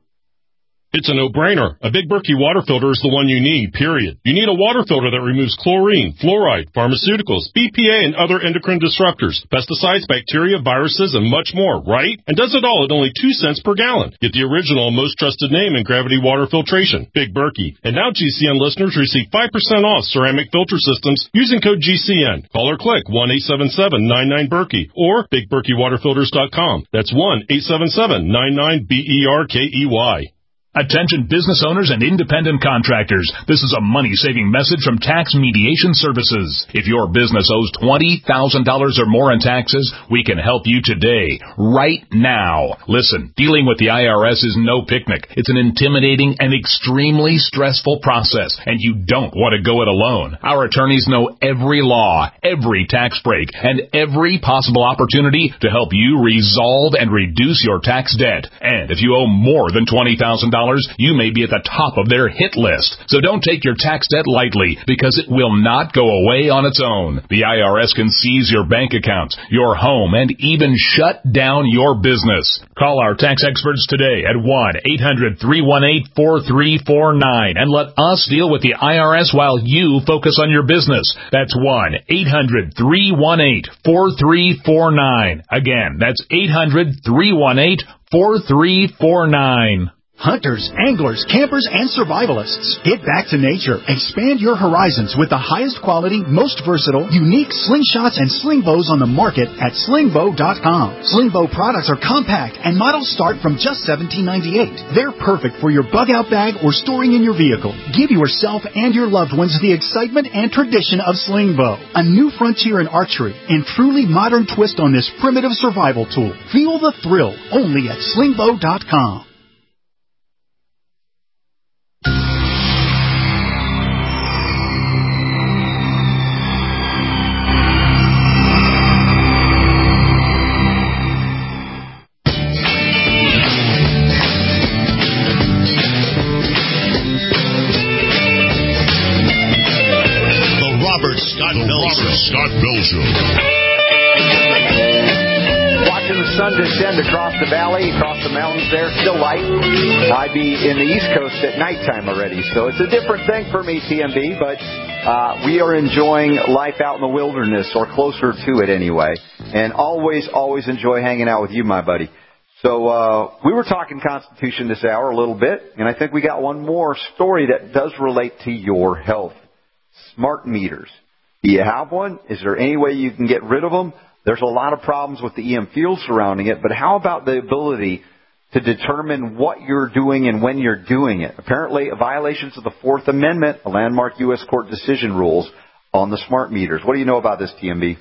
It's a no-brainer. A Big Berkey water filter is the one you need, period. You need a water filter that removes chlorine, fluoride, pharmaceuticals, B P A, and other endocrine disruptors, pesticides, bacteria, viruses, and much more, right? And does it all at only two cents per gallon. Get the original and most trusted name in gravity water filtration, Big Berkey. And now G C N listeners receive five percent off ceramic filter systems using code G C N. Call or click one eight seven seven, nine nine, Berkey or big berkey water filters dot com. That's one eight seven seven, nine nine, B E R K E Y. Attention business owners and independent contractors. This is a money-saving message from Tax Mediation Services. If your business owes twenty thousand dollars or more in taxes, we can help you today, right now. Listen, dealing with the I R S is no picnic. It's an intimidating and extremely stressful process, and you don't want to go it alone. Our attorneys know every law, every tax break, and every possible opportunity to help you resolve and reduce your tax debt. And if you owe more than twenty thousand dollars, you may be at the top of their hit list. So don't take your tax debt lightly, because it will not go away on its own. The I R S can seize your bank accounts, your home, and even shut down your business. Call our tax experts today at one eight hundred, three one eight, four three four nine and let us deal with the I R S while you focus on your business. That's one eight hundred, three one eight, four three four nine. Again, that's eight hundred, three one eight, four three four nine. Hunters, anglers, campers, and survivalists. Get back to nature. Expand your horizons with the highest quality, most versatile, unique slingshots and sling bows on the market at sling bow dot com. Sling bow products are compact and models start from just seventeen ninety-eight. They're perfect for your bug out bag or storing in your vehicle. Give yourself and your loved ones the excitement and tradition of sling bow. A new frontier in archery and truly modern twist on this primitive survival tool. Feel the thrill only at sling bow dot com. Scott Bell Show. Scott Bell Show. Watching the sun descend across the valley, across the mountains there, still light. I'd be in the East Coast at nighttime already, so it's a different thing for me, T M B, but uh, we are enjoying life out in the wilderness, or closer to it anyway, and always, always enjoy hanging out with you, my buddy. So uh, we were talking Constitution this hour a little bit, and I think we got one more story that does relate to your health. Smart meters. Do you have one? Is there any way you can get rid of them? There's a lot of problems with the E M field surrounding it, but how about the ability to determine what you're doing and when you're doing it? Apparently, violations of the Fourth Amendment, a landmark U S court decision rules on the smart meters. What do you know about this, T M B?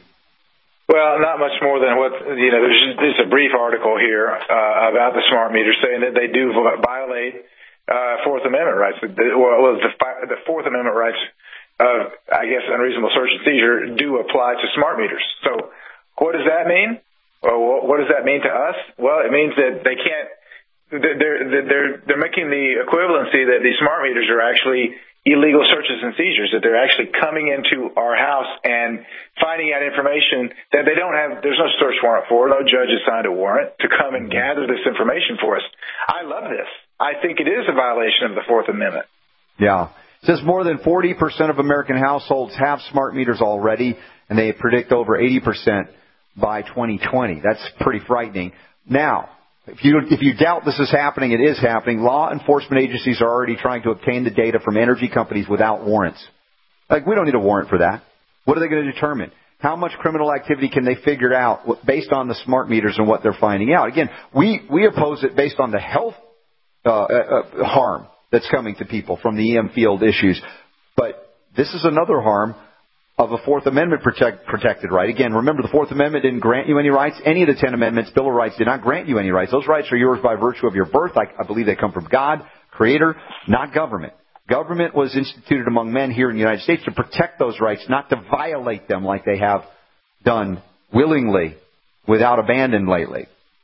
Well, not much more than what, you know, there's just, there's a brief article here uh, about the smart meters saying that they do violate uh, Fourth Amendment rights. Well, the, the Fourth Amendment rights of, I guess, unreasonable search and seizure do apply to smart meters. So what does that mean? Well, what does that mean to us? Well, it means that they can't, they're, they're, they're making the equivalency that these smart meters are actually illegal searches and seizures, that they're actually coming into our house and finding out information that they don't have, there's no search warrant for, no judge has signed a warrant to come and gather this information for us. I love this. I think it is a violation of the Fourth Amendment. Yeah. It says more than forty percent of American households have smart meters already, and they predict over eighty percent by twenty twenty. That's pretty frightening. Now, if you if you doubt this is happening, it is happening. Law enforcement agencies are already trying to obtain the data from energy companies without warrants. Like, we don't need a warrant for that. What are they going to determine? How much criminal activity can they figure out based on the smart meters and what they're finding out? Again, we, we oppose it based on the health uh, uh, harm that's coming to people from the E M field issues. But this is another harm of a Fourth Amendment protect, protected right. Again, remember, the Fourth Amendment didn't grant you any rights. Any of the Ten Amendments, Bill of Rights, did not grant you any rights. Those rights are yours by virtue of your birth. I, I believe they come from God, Creator, not government. Government was instituted among men here in the United States to protect those rights, not to violate them like they have done willingly, without abandon lately.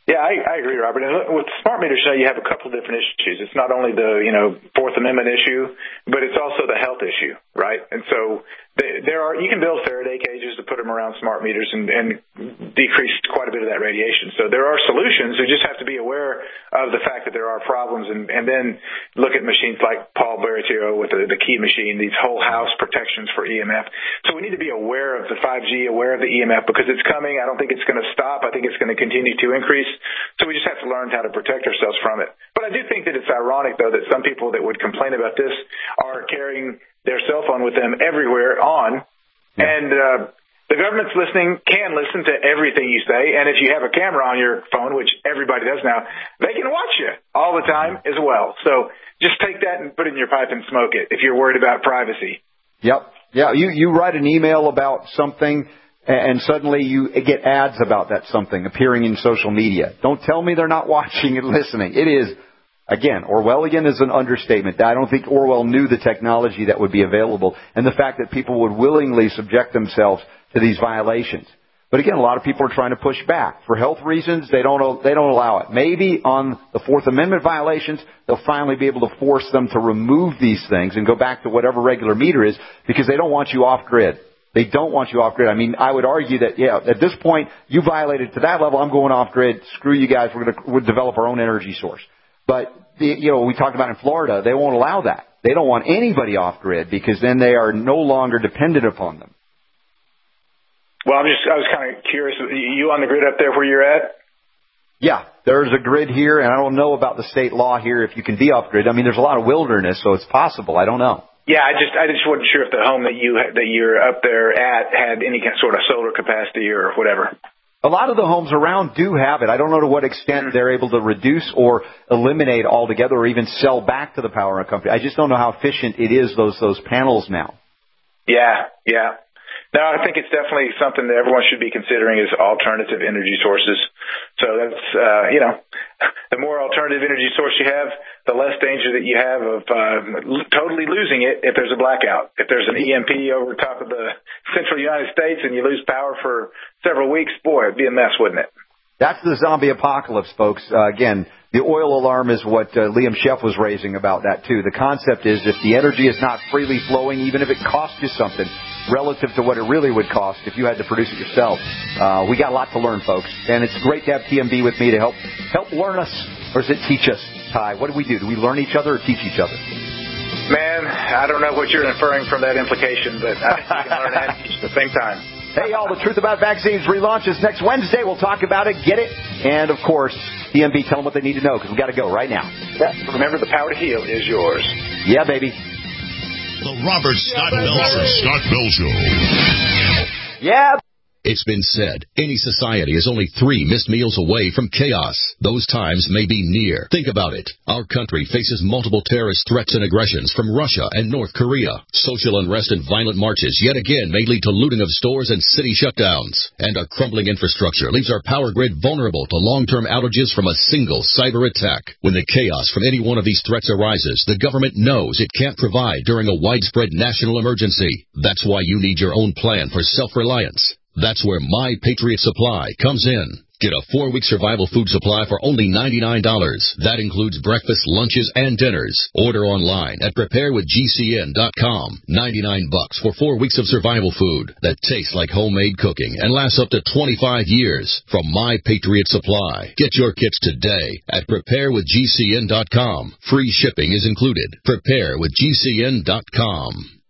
Yeah, I, I agree, Robert. And with smart meters, you know, you have a couple of different issues. It's not only the, you know, Fourth Amendment issue, but it's also the health issue, right? And so there are, you can build Faraday cages to put them around smart meters and, and decrease quite a bit of that radiation. So there are solutions. We just have to be aware of the fact that there are problems, and, and then look at machines like Paul Baratiero with the, the Key machine, these whole house protections for E M F. So we need to be aware of the five G, aware of the E M F, because it's coming. I don't think it's going to stop. I think it's going to continue to increase. So we just have to learn how to protect ourselves from it. But I do think that it's ironic, though, that some people that would complain about this are carrying their cell phone with them everywhere on. Yeah. And uh, the government's listening, can listen to everything you say. And if you have a camera on your phone, which everybody does now, they can watch you all the time as well. So just take that and put it in your pipe and smoke it if you're worried about privacy. Yep. Yeah, you, you write an email about something, and suddenly you get ads about that something appearing in social media. Don't tell me they're not watching and listening. It is, again, Orwellian is an understatement. I don't think Orwell knew the technology that would be available and the fact that people would willingly subject themselves to these violations. But again, a lot of people are trying to push back. For health reasons, they don't, they don't allow it. Maybe on the Fourth Amendment violations, they'll finally be able to force them to remove these things and go back to whatever regular meter is, because they don't want you off grid. They don't want you off grid. I mean, I would argue that, yeah, at this point, you violated to that level, I'm going off grid. Screw you guys. We're going to we'll develop our own energy source. But, the, you know, we talked about in Florida, they won't allow that. They don't want anybody off grid, because then they are no longer dependent upon them. Well, I'm just, I was kind of curious. You on the grid up there where you're at? Yeah, there's a grid here, and I don't know about the state law here if you can be off grid. I mean, there's a lot of wilderness, so it's possible. I don't know. Yeah, I just I just wasn't sure if the home that you that you're up there at had any kind of sort of solar capacity or whatever. A lot of the homes around do have it. I don't know to what extent they're able to reduce or eliminate altogether, or even sell back to the power company. I just don't know how efficient it is, those those panels now. Yeah, yeah. No, I think it's definitely something that everyone should be considering as alternative energy sources. So that's, uh, you know, the more alternative energy source you have, the less danger that you have of uh, totally losing it if there's a blackout. If there's an E M P over top of the central United States and you lose power for several weeks, boy, it'd be a mess, wouldn't it? That's the zombie apocalypse, folks. Uh, again, the oil alarm is what uh, Liam Sheff was raising about that, too. The concept is if the energy is not freely flowing, even if it costs you something, relative to what it really would cost if you had to produce it yourself. Uh, we got a lot to learn, folks. And it's great to have T M B with me to help help learn us. Or does it teach us, Ty? What do we do? Do we learn each other or teach each other? Man, I don't know what you're inferring from that implication, but I think you can learn and teach at the same time. Hey, y'all, The Truth About Vaccines relaunches next Wednesday. We'll talk about it, get it, and, of course, T M B, tell them what they need to know, because we've got to go right now. Yeah, remember, the power to heal is yours. Yeah, baby. The Robert Scott Bell Show. Scott Bell Show. Yeah. It's been said, any society is only three missed meals away from chaos. Those times may be near. Think about it. Our country faces multiple terrorist threats and aggressions from Russia and North Korea. Social unrest and violent marches yet again may lead to looting of stores and city shutdowns. And a crumbling infrastructure leaves our power grid vulnerable to long-term outages from a single cyber attack. When the chaos from any one of these threats arises, the government knows it can't provide during a widespread national emergency. That's why you need your own plan for self-reliance. That's where My Patriot Supply comes in. Get a four-week survival food supply for only ninety-nine dollars. That includes breakfast, lunches, and dinners. Order online at prepare with G C N dot com. ninety-nine bucks for four weeks of survival food that tastes like homemade cooking and lasts up to twenty-five years from My Patriot Supply. Get your kits today at prepare with G C N dot com. Free shipping is included. prepare with G C N dot com.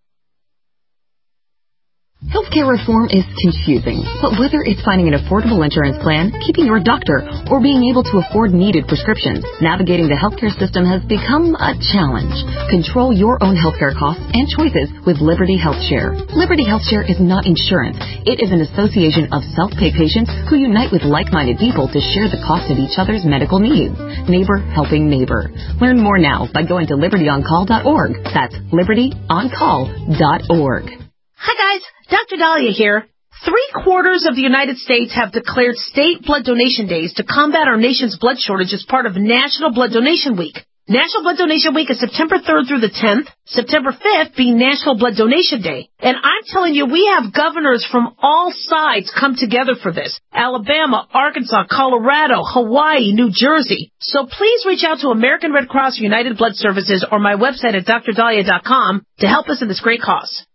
Healthcare reform is confusing, but whether it's finding an affordable insurance plan, keeping your doctor, or being able to afford needed prescriptions, navigating the healthcare system has become a challenge. Control your own healthcare costs and choices with Liberty HealthShare. Liberty HealthShare is not insurance. It is an association of self-pay patients who unite with like-minded people to share the cost of each other's medical needs. Neighbor helping neighbor. Learn more now by going to liberty on call dot org. That's liberty on call dot org. Hi guys, Doctor Dahlia here. Three quarters of the United States have declared state blood donation days to combat our nation's blood shortage as part of National Blood Donation Week. National Blood Donation Week is September third through the tenth, September fifth being National Blood Donation Day. And I'm telling you, we have governors from all sides come together for this. Alabama, Arkansas, Colorado, Hawaii, New Jersey. So please reach out to American Red Cross or United Blood Services or my website at d r dahlia dot com to help us in this great cause.